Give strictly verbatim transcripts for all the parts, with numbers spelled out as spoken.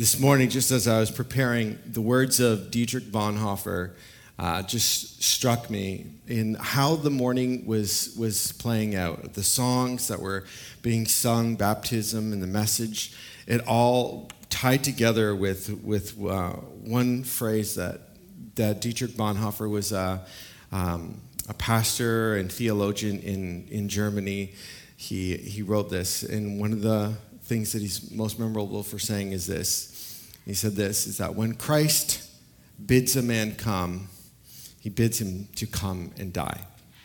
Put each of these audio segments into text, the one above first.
this morning, just as I was preparing, the words of Dietrich Bonhoeffer uh, just struck me in how the morning was was playing out. The songs that were being sung, baptism and the message, it all tied together with with uh, one phrase that that Dietrich Bonhoeffer was a, um, a pastor and theologian in in Germany. He he wrote this, and one of the things that he's most memorable for saying is this. He said this, is that when Christ bids a man come, he bids him to come and die.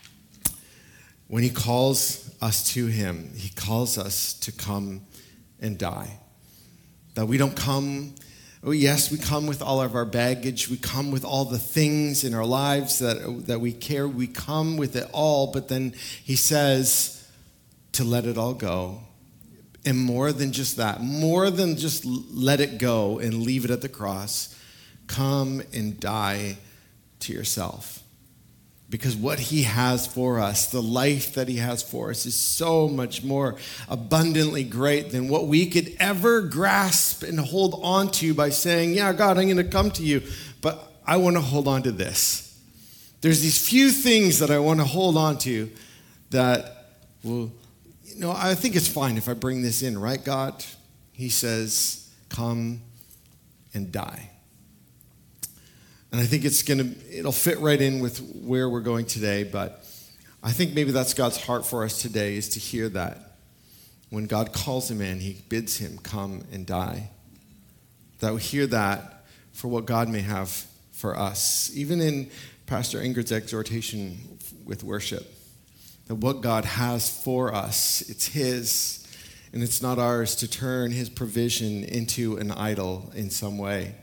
When he calls us to him, he calls us to come and die. That we don't come, oh yes, we come with all of our baggage. We come with all the things in our lives that, that we carry. We come with it all, but then he says to let it all go. And more than just that, more than just let it go and leave it at the cross, come and die to yourself. Because what he has for us, the life that he has for us, is so much more abundantly great than what we could ever grasp and hold on to by saying, yeah, God, I'm going to come to you, but I want to hold on to this. There's these few things that I want to hold on to that will... No, I think it's fine if I bring this in, right, God? He says, come and die. And I think it's going to, it'll fit right in with where we're going today, but I think maybe that's God's heart for us today, is to hear that. When God calls a man, he bids him come and die. That we hear that for what God may have for us. Even in Pastor Ingrid's exhortation with worship. That what God has for us, it's his, and it's not ours to turn his provision into an idol in some way.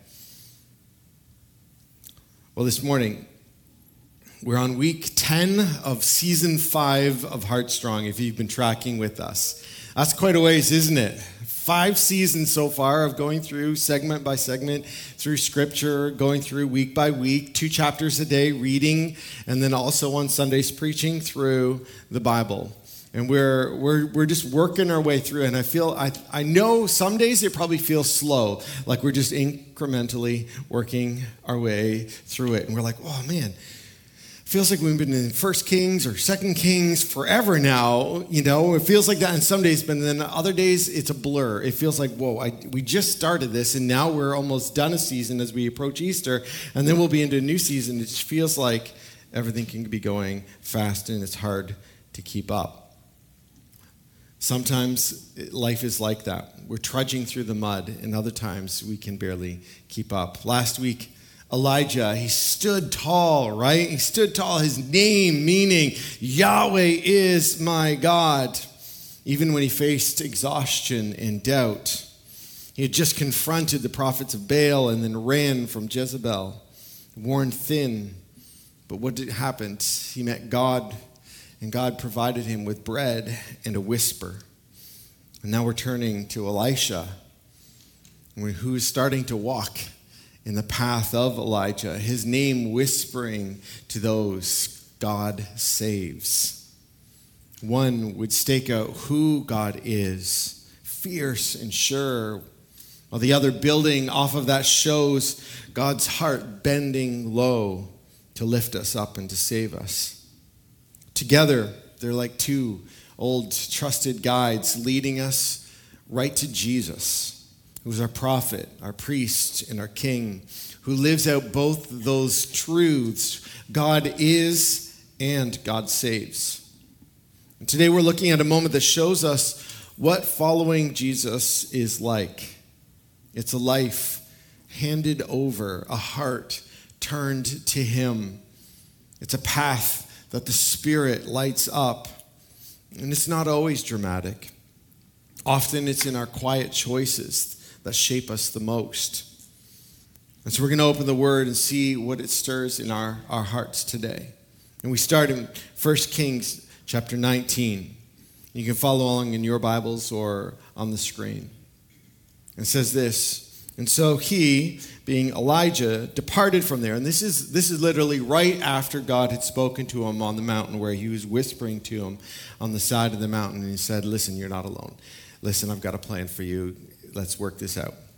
Well, this morning, we're on week ten of season five of Heartstrong, if you've been tracking with us. That's quite a ways, isn't it? Five seasons so far of going through segment by segment, through scripture, going through week by week, two chapters a day reading, and then also on Sundays preaching through the Bible. And we're we're we're just working our way through. And I feel I I know some days it probably feels slow, like we're just incrementally working our way through it. And we're like, oh man. Feels like we've been in First Kings or Second Kings forever now, you know. It feels like that in some days, but then other days it's a blur. It feels like, whoa, I, we just started this, and now we're almost done a season as we approach Easter, and then we'll be into a new season. It just feels like everything can be going fast, and it's hard to keep up. Sometimes life is like that. We're trudging through the mud, and other times we can barely keep up. Last week, Elijah, he stood tall, right? He stood tall, his name meaning Yahweh is my God. Even when he faced exhaustion and doubt. He had just confronted the prophets of Baal and then ran from Jezebel, worn thin. But what did happen? He met God, and God provided him with bread and a whisper. And now we're turning to Elisha, who is starting to walk in the path of Elijah, his name whispering to those God saves. One would stake out who God is, fierce and sure, while the other building off of that shows God's heart bending low to lift us up and to save us. Together, they're like two old trusted guides leading us right to Jesus, who's our prophet, our priest, and our king, who lives out both those truths. God is and God saves. And today we're looking at a moment that shows us what following Jesus is like. It's a life handed over, a heart turned to him. It's a path that the Spirit lights up. And it's not always dramatic. Often it's in our quiet choices that shape us the most. And so we're going to open the Word and see what it stirs in our, our hearts today. And we start in First Kings chapter nineteen. You can follow along in your Bibles or on the screen. It says this, and so he, being Elijah, departed from there. And this is this is literally right after God had spoken to him on the mountain, where he was whispering to him on the side of the mountain. And he said, listen, you're not alone. Listen, I've got a plan for you. Let's work this out.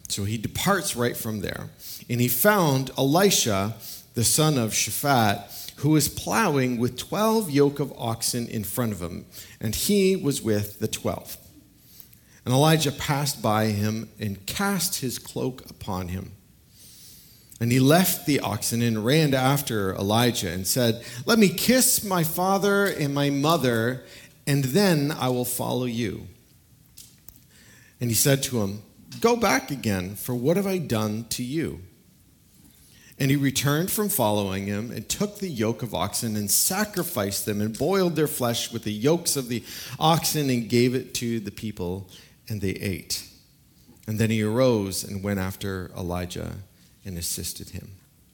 So he departs right from there. And he found Elisha, the son of Shaphat, who was plowing with twelve yoke of oxen in front of him, and he was with the twelve. And Elijah passed by him and cast his cloak upon him. And he left the oxen and ran after Elijah and said, "Let me kiss my father and my mother, and then I will follow you." And he said to him, "Go back again, for what have I done to you?" And he returned from following him and took the yoke of oxen and sacrificed them and boiled their flesh with the yokes of the oxen and gave it to the people, and they ate. And then he arose and went after Elijah and assisted him.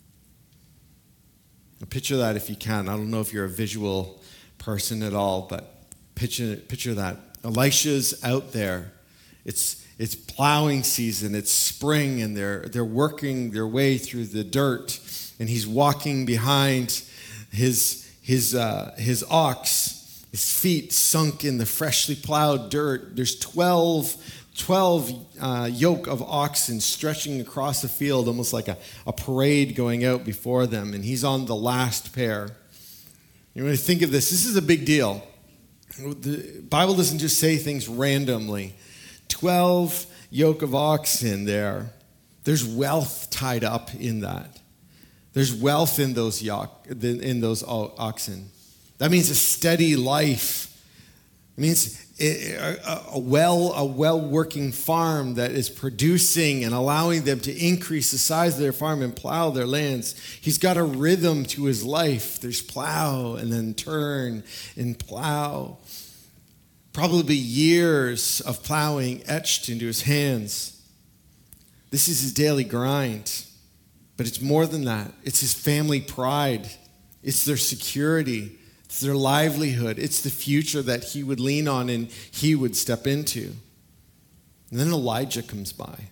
Now picture that if you can. I don't know if you're a visual person at all, but picture, picture that. Elisha's out there. It's It's plowing season, it's spring, and they're they're working their way through the dirt, and he's walking behind his his uh, his ox, his feet sunk in the freshly plowed dirt. There's twelve, twelve uh, yoke of oxen stretching across the field, almost like a, a parade going out before them, and he's on the last pair. You want to think of this, this is a big deal. The Bible doesn't just say things randomly. Twelve yoke of oxen there. There's wealth tied up in that. There's wealth in those yoke, in those oxen. That means a steady life. It means a well, a well-working farm that is producing and allowing them to increase the size of their farm and plow their lands. He's got a rhythm to his life. There's plow and then turn and plow. Probably years of plowing etched into his hands. This is his daily grind. But it's more than that. It's his family pride. It's their security. It's their livelihood. It's the future that he would lean on and he would step into. And then Elijah comes by.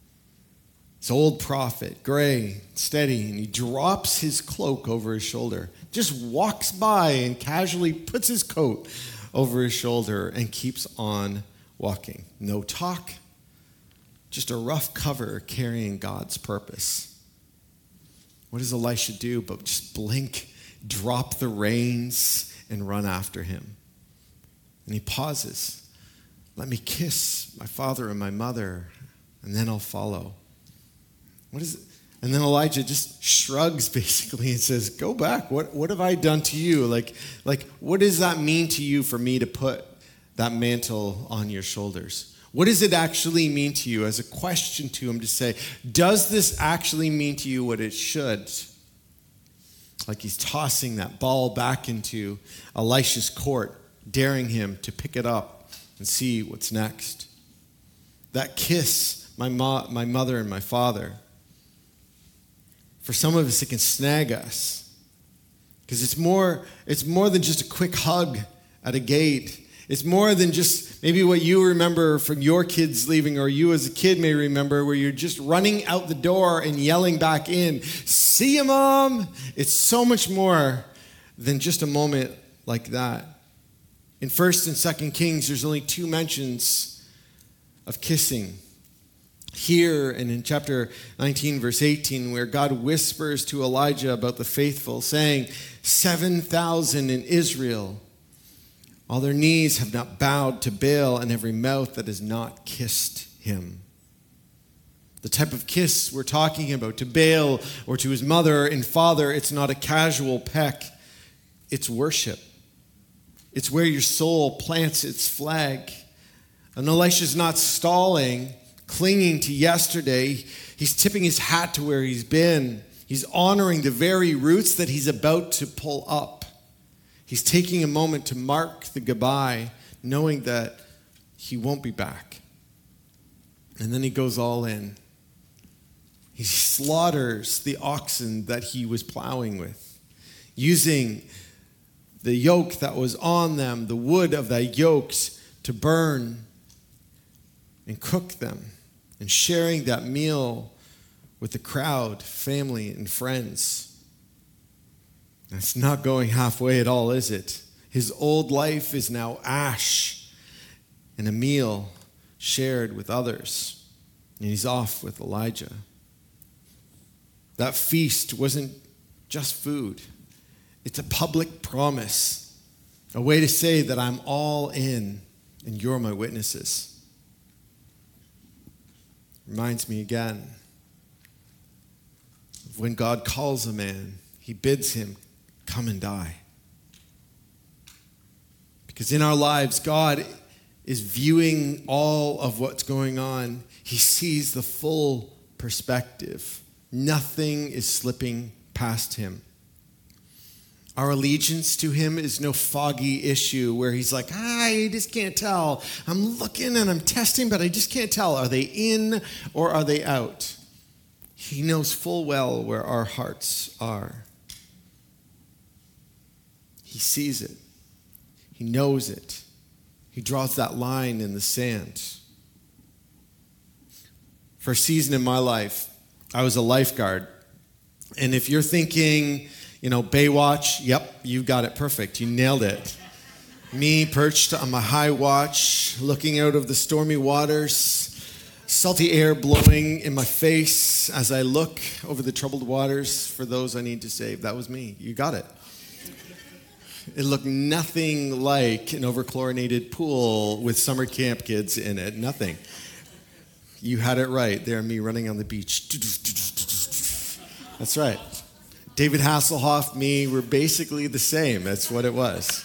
This old prophet, gray, steady, and he drops his cloak over his shoulder. Just walks by and casually puts his coat over his shoulder and keeps on walking. No talk, just a rough cover carrying God's purpose. What does Elisha do but just blink, drop the reins, and run after him? And he pauses. Let me kiss my father and my mother, and then I'll follow. What is it? And then Elijah just shrugs basically and says, "Go back. What what have I done to you? Like, like, what does that mean to you for me to put that mantle on your shoulders? What does it actually mean to you?" As a question to him to say, does this actually mean to you what it should? Like he's tossing that ball back into Elisha's court, daring him to pick it up and see what's next. That kiss, my mo- my mother and my father. For some of us, it can snag us because it's more, it's more than just a quick hug at a gate. It's more than just maybe what you remember from your kids leaving, or you as a kid may remember, where you're just running out the door and yelling back in, "See you, Mom!" It's so much more than just a moment like that. In First and Second Kings, there's only two mentions of kissing. Here and in chapter nineteen, verse eighteen, where God whispers to Elijah about the faithful, saying, seven thousand in Israel, all their knees have not bowed to Baal, and every mouth that has not kissed him. The type of kiss we're talking about to Baal or to his mother and father, it's not a casual peck. It's worship. It's where your soul plants its flag. And Elisha's not stalling, clinging to yesterday. He's tipping his hat to where he's been. He's honoring the very roots that he's about to pull up. He's taking a moment to mark the goodbye, knowing that he won't be back. And then he goes all in. He slaughters the oxen that he was plowing with, using the yoke that was on them, the wood of the yokes, to burn and cook them, and sharing that meal with the crowd, family, and friends. That's not going halfway at all, is it? His old life is now ash and a meal shared with others. And he's off with Elijah. That feast wasn't just food. It's a public promise, a way to say that I'm all in and you're my witnesses. Reminds me again of when God calls a man, he bids him come and die. Because in our lives, God is viewing all of what's going on. He sees the full perspective. Nothing is slipping past him. Our allegiance to him is no foggy issue where he's like, I just can't tell. I'm looking and I'm testing, but I just can't tell. Are they in or are they out? He knows full well where our hearts are. He sees it. He knows it. He draws that line in the sand. For a season in my life, I was a lifeguard. And if you're thinking, you know, Baywatch, yep, you got it perfect. You nailed it. Me perched on my high watch, looking out of the stormy waters, salty air blowing in my face as I look over the troubled waters for those I need to save. That was me. You got it. It looked nothing like an overchlorinated pool with summer camp kids in it. Nothing. You had it right. There, me running on the beach. That's right. David Hasselhoff, me, we're basically the same. That's what it was.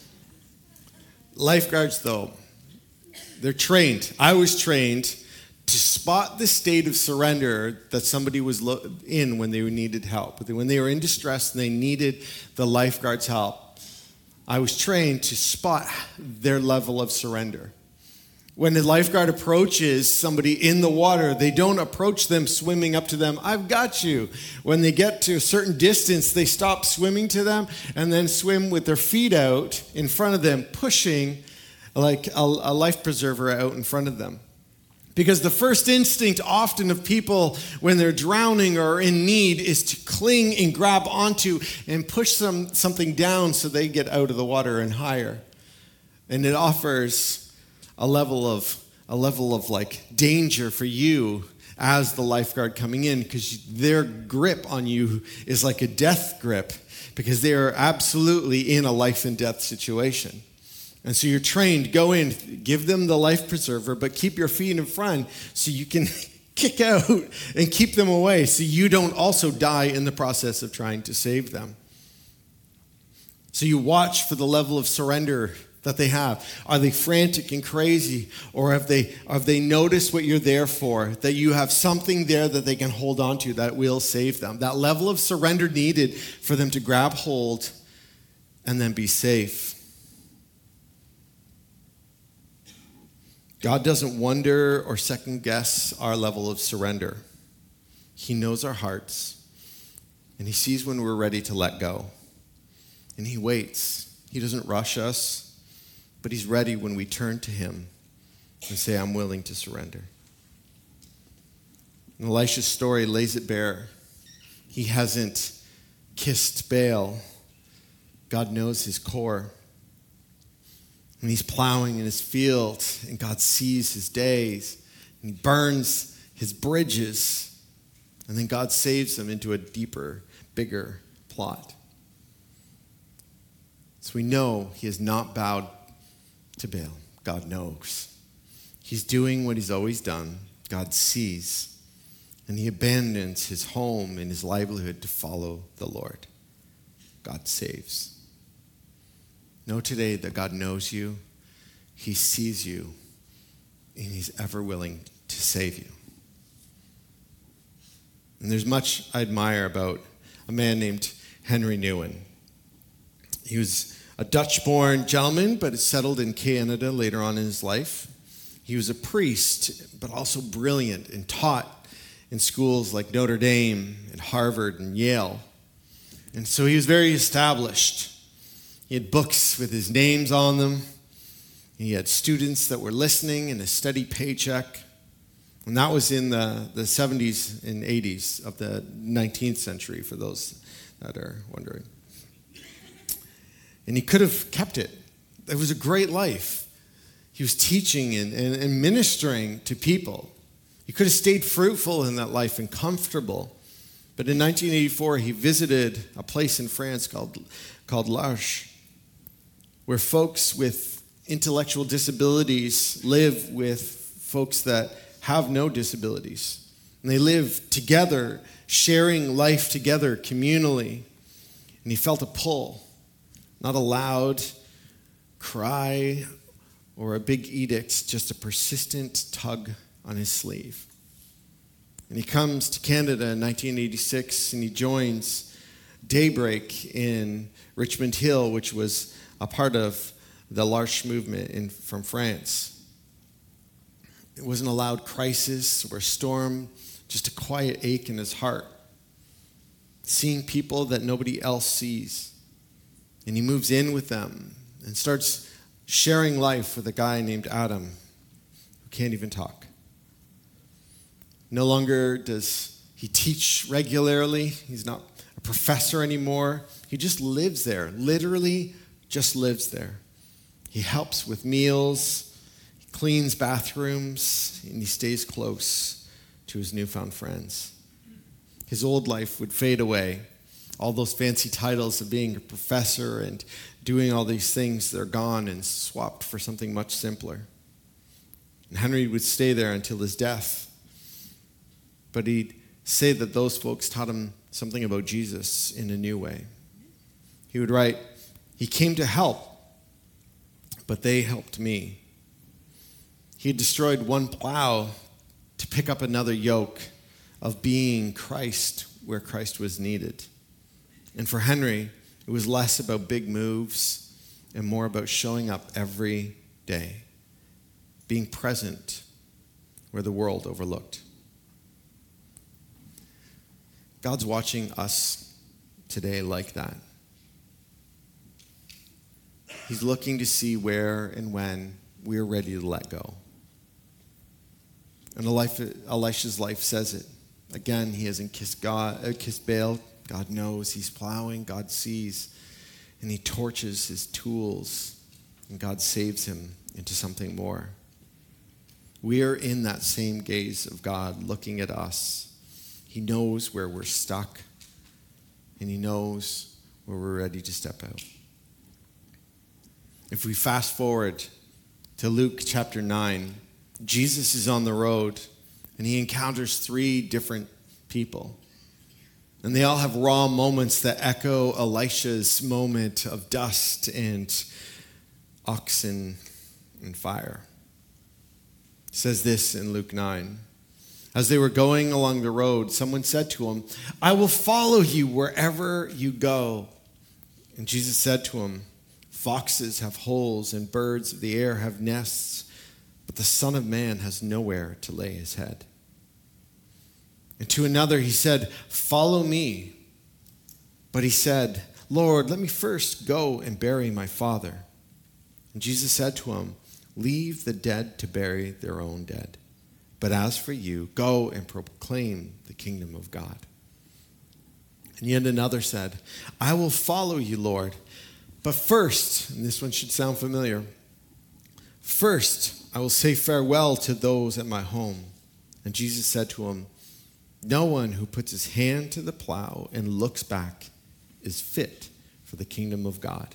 Lifeguards, though, they're trained. I was trained to spot the state of surrender that somebody was lo- in when they needed help. When they were in distress and they needed the lifeguard's help, I was trained to spot their level of surrender. When the lifeguard approaches somebody in the water, they don't approach them swimming up to them, I've got you. When they get to a certain distance, they stop swimming to them and then swim with their feet out in front of them, pushing like a, a life preserver out in front of them. Because the first instinct often of people when they're drowning or in need is to cling and grab onto and push some, something down so they get out of the water and higher. And it offers a level of a level of like danger for you as the lifeguard coming in, because their grip on you is like a death grip, because they are absolutely in a life and death situation. And so you're trained, go in, give them the life preserver, but keep your feet in front so you can kick out and keep them away so you don't also die in the process of trying to save them. So you watch for the level of surrender that they have. Are they frantic and crazy, or have they have they noticed what you're there for, that you have something there that they can hold on to that will save them? That level of surrender needed for them to grab hold and then be safe. God doesn't wonder or second guess our level of surrender. He knows our hearts, and he sees when we're ready to let go. And he waits. He doesn't rush us, but he's ready when we turn to him and say, I'm willing to surrender. And Elisha's story lays it bare. He hasn't kissed Baal. God knows his core. And he's plowing in his field, and God sees his days, and he burns his bridges, and then God saves him into a deeper, bigger plot. So we know he has not bowed to Baal. God knows. He's doing what he's always done. God sees, and he abandons his home and his livelihood to follow the Lord. God saves. Know today that God knows you, he sees you, and he's ever willing to save you. And there's much I admire about a man named Henry Nouwen. He was a Dutch-born gentleman, but settled in Canada later on in his life. He was a priest, but also brilliant and taught in schools like Notre Dame and Harvard and Yale. And so he was very established. He had books with his names on them. He had students that were listening and a steady paycheck. And that was in the, the seventies and eighties of the nineteenth century, for those that are wondering. And he could have kept it. It was a great life. He was teaching and, and, and ministering to people. He could have stayed fruitful in that life and comfortable. But in nineteen eighty-four, he visited a place in France called, called L'Arche, where folks with intellectual disabilities live with folks that have no disabilities. And they live together, sharing life together communally. And he felt a pull, not a loud cry or a big edict, just a persistent tug on his sleeve. And he comes to Canada in nineteen eighty-six, and he joins Daybreak in Richmond Hill, which was a part of the L'Arche movement in, from France. It wasn't a loud crisis or a storm, just a quiet ache in his heart, seeing people that nobody else sees. And he moves in with them and starts sharing life with a guy named Adam who can't even talk. No longer does he teach regularly. He's not a professor anymore. He just lives there, literally just lives there. He helps with meals, he cleans bathrooms, and he stays close to his newfound friends. His old life would fade away. All those fancy titles of being a professor and doing all these things, they're gone and swapped for something much simpler. And Henry would stay there until his death. But he'd say that those folks taught him something about Jesus in a new way. He would write, "He came to help, but they helped me. He had destroyed one plow to pick up another yoke of being Christ where Christ was needed." And for Henry, it was less about big moves and more about showing up every day, being present where the world overlooked. God's watching us today like that. He's looking to see where and when we're ready to let go. And Elisha's life says it. Again, he hasn't kissed God, uh, kissed Baal. God knows he's plowing. God sees. And he torches his tools. And God saves him into something more. We are in that same gaze of God looking at us. He knows where we're stuck. And he knows where we're ready to step out. If we fast forward to Luke chapter nine, Jesus is on the road and he encounters three different people. And they all have raw moments that echo Elisha's moment of dust and oxen and fire. It says this in Luke nine. As they were going along the road, someone said to him, "I will follow you wherever you go." And Jesus said to him, "Foxes have holes and birds of the air have nests, but the Son of Man has nowhere to lay his head." And to another he said, "Follow me." But he said, "Lord, let me first go and bury my father." And Jesus said to him, "Leave the dead to bury their own dead. But as for you, go and proclaim the kingdom of God." And yet another said, "I will follow you, Lord. But first," and this one should sound familiar, "first I will say farewell to those at my home." And Jesus said to him, "No one who puts his hand to the plow and looks back is fit for the kingdom of God."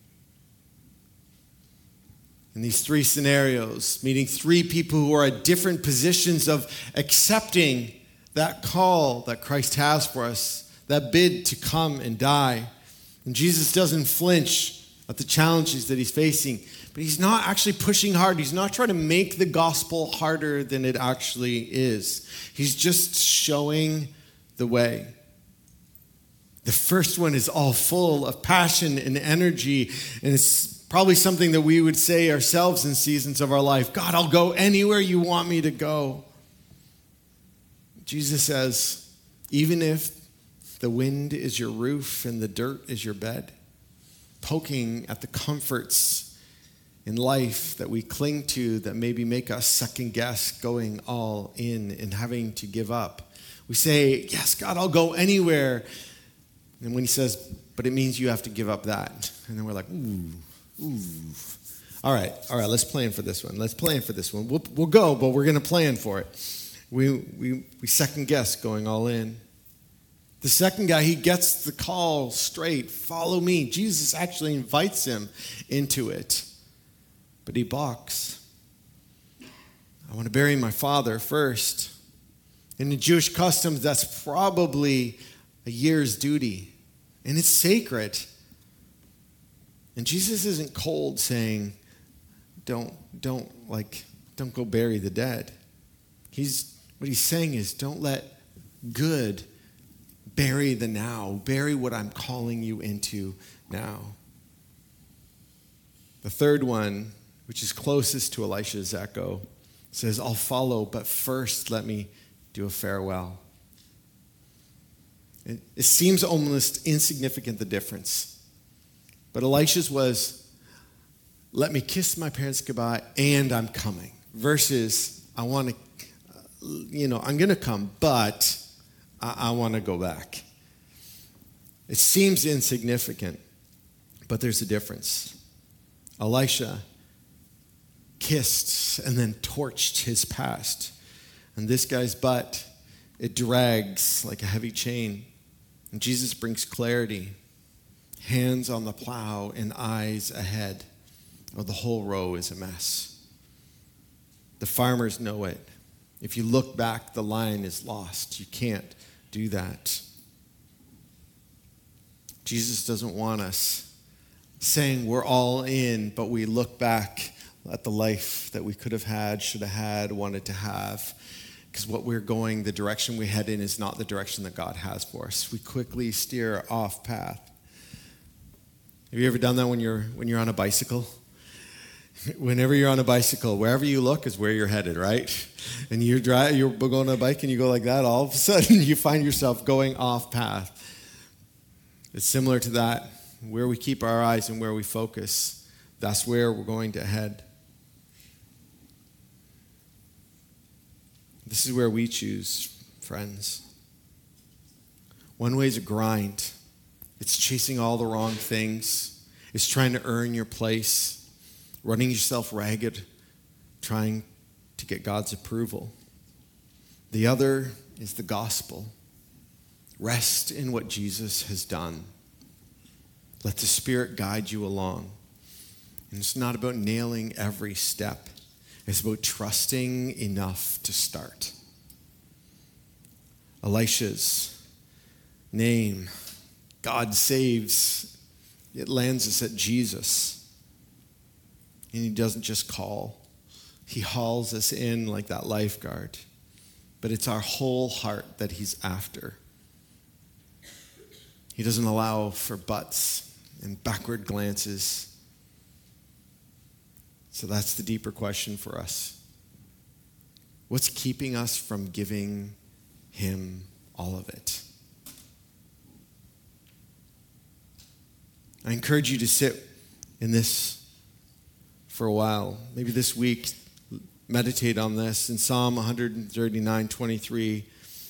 In these three scenarios, meeting three people who are at different positions of accepting that call that Christ has for us, that bid to come and die. And Jesus doesn't flinch at the challenges that he's facing, but he's not actually pushing hard. He's not trying to make the gospel harder than it actually is. He's just showing the way. The first one is all full of passion and energy, and it's probably something that we would say ourselves in seasons of our life. "God, I'll go anywhere you want me to go." Jesus says, even if the wind is your roof and the dirt is your bed, poking at the comforts in life that we cling to that maybe make us second guess going all in and having to give up. We say, "Yes, God, I'll go anywhere." And when he says, "But it means you have to give up that." And then we're like, ooh, ooh. All right, all right, let's plan for this one. Let's plan for this one. We'll, we'll go, but we're going to plan for it. We, we, we second guess going all in. The second guy, he gets the call straight, follow me. Jesus actually invites him into it, but he balks. I want to bury my father first. In the Jewish customs, that's probably a year's duty, and it's sacred. And Jesus isn't cold saying, don't, don't, like, don't go bury the dead. He's, what he's saying is, don't let good bury the now. Bury what I'm calling you into now. The third one, which is closest to Elisha's echo, says, I'll follow, but first let me do a farewell. It, it seems almost insignificant, the difference. But Elisha's was, let me kiss my parents goodbye and I'm coming. Versus, I want to, you know, I'm going to come, but I, I want to go back. It seems insignificant, but there's a difference. Elisha kissed and then torched his past. And this guy's butt, it drags like a heavy chain. And Jesus brings clarity, hands on the plow and eyes ahead. Or the whole row is a mess. The farmers know it. If you look back, the line is lost. You can't do that. Jesus doesn't want us saying we're all in, but we look back at the life that we could have had, should have had, wanted to have. Because what we're going, the direction we head in is not the direction that God has for us. We quickly steer off path. Have you ever done that when you're when you're on a bicycle? Whenever you're on a bicycle, wherever you look is where you're headed, right? And you're driving, you're going on a bike and you go like that, all of a sudden you find yourself going off path. It's similar to that. Where we keep our eyes and where we focus, that's where we're going to head. This is where we choose, friends. One way is a grind. It's chasing all the wrong things. It's trying to earn your place, running yourself ragged, trying to get God's approval. The other is the gospel. Rest in what Jesus has done. Let the Spirit guide you along. And it's not about nailing every step. It's about trusting enough to start. Elisha's name, God saves, it lands us at Jesus. And he doesn't just call. He hauls us in like that lifeguard. But it's our whole heart that he's after. He doesn't allow for buts and backward glances. So that's the deeper question for us. What's keeping us from giving him all of it? I encourage you to sit in this for a while. Maybe this week, meditate on this. In Psalm one thirty-nine twenty-three,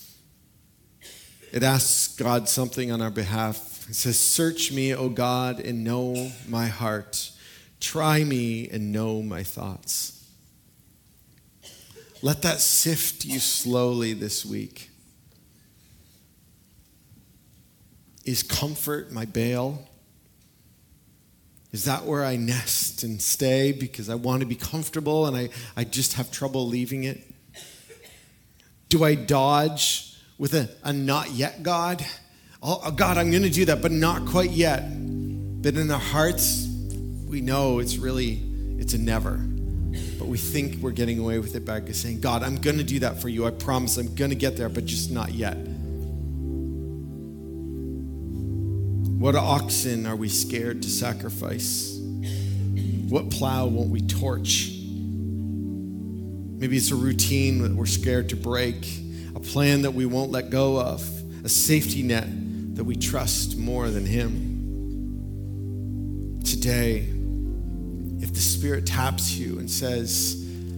it asks God something on our behalf. It says, search me, O God, and know my heart. Try me and know my thoughts. Let that sift you slowly this week. Is comfort my bail? Is that where I nest and stay because I want to be comfortable and I, I just have trouble leaving it? Do I dodge with a, a not yet God? Oh, God, I'm going to do that, but not quite yet. But in our hearts, we know it's really, it's a never. But we think we're getting away with it by saying, God, I'm going to do that for you. I promise I'm going to get there, but just not yet. What oxen are we scared to sacrifice? What plow won't we torch? Maybe it's a routine that we're scared to break, a plan that we won't let go of, a safety net that we trust more than him. Today, if the Spirit taps you and says,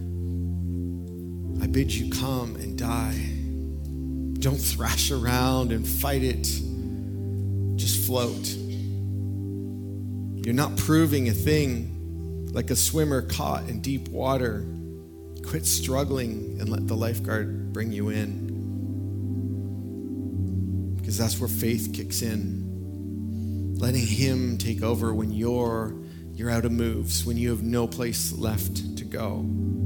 I bid you come and die, don't thrash around and fight it. Just float. You're not proving a thing like a swimmer caught in deep water. Quit struggling and let the lifeguard bring you in. Because that's where faith kicks in. Letting him take over when you're, you're out of moves, when you have no place left to go.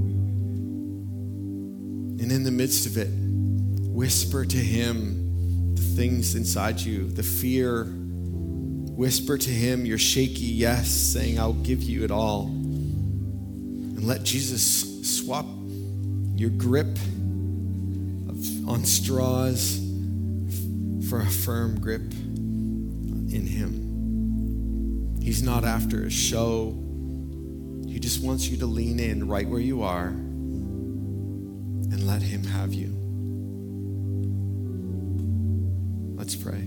And in the midst of it, whisper to him the things inside you, the fear. Whisper to him your shaky yes, saying, I'll give you it all. And let Jesus swap your grip of, on straws for a firm grip in him. He's not after a show. He just wants you to lean in right where you are and let him have you. Let's pray.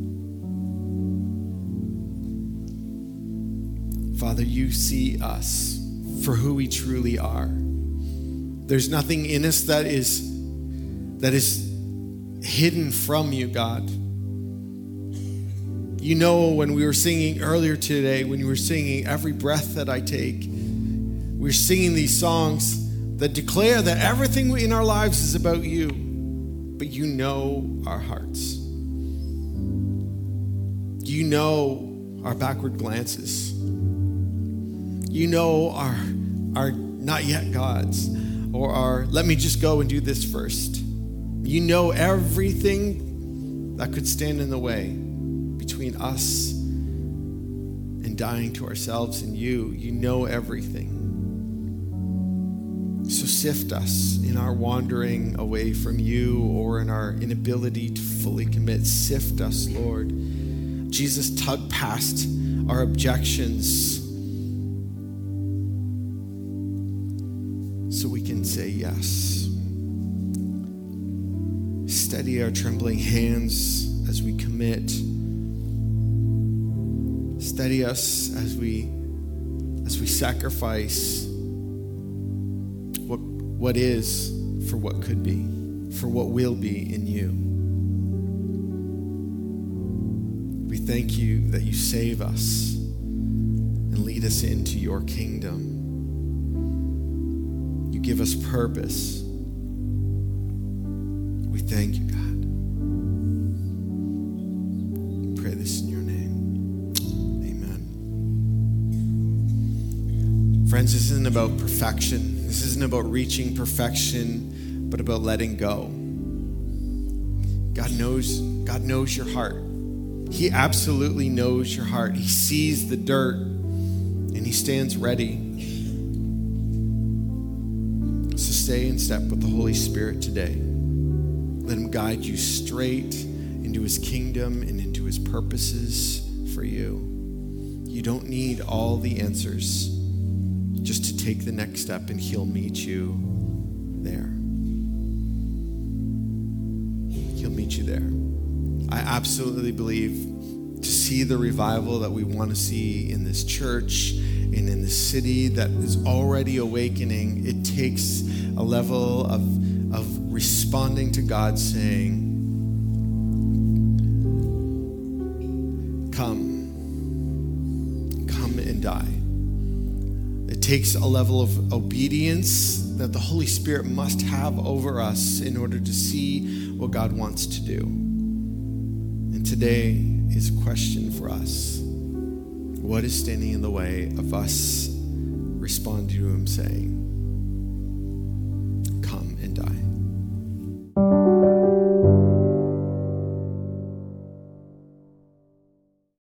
Father, you see us for who we truly are. There's nothing in us that is that is hidden from you, God. You know, when we were singing earlier today, when you were singing Every Breath That I Take, we're singing these songs that declare that everything in our lives is about you, but you know our hearts. You know our backward glances. You know our, our not yet gods, or our let me just go and do this first. You know everything that could stand in the way between us and dying to ourselves and you. You know everything. So sift us in our wandering away from you or in our inability to fully commit. Sift us, Lord. Jesus, tug past our objections so we can say yes. Steady our trembling hands as we commit. Steady us as we as we sacrifice what what is for what could be, for what will be in you. We thank you that you save us and lead us into your kingdom. You give us purpose. We thank you, God. We pray this in your name. Amen. Friends, this isn't about perfection. This isn't about reaching perfection, but about letting go. God knows, God knows your heart. He absolutely knows your heart. He sees the dirt and he stands ready. So stay in step with the Holy Spirit today. Let him guide you straight into his kingdom and into his purposes for you. You don't need all the answers just to take the next step, and he'll meet you there. He'll meet you there. I absolutely believe to see the revival that we want to see in this church and in this city that is already awakening, it takes a level of, of responding to God saying, come, come and die. It takes a level of obedience that the Holy Spirit must have over us in order to see what God wants to do. And today is a question for us. What is standing in the way of us responding to him saying, come and die?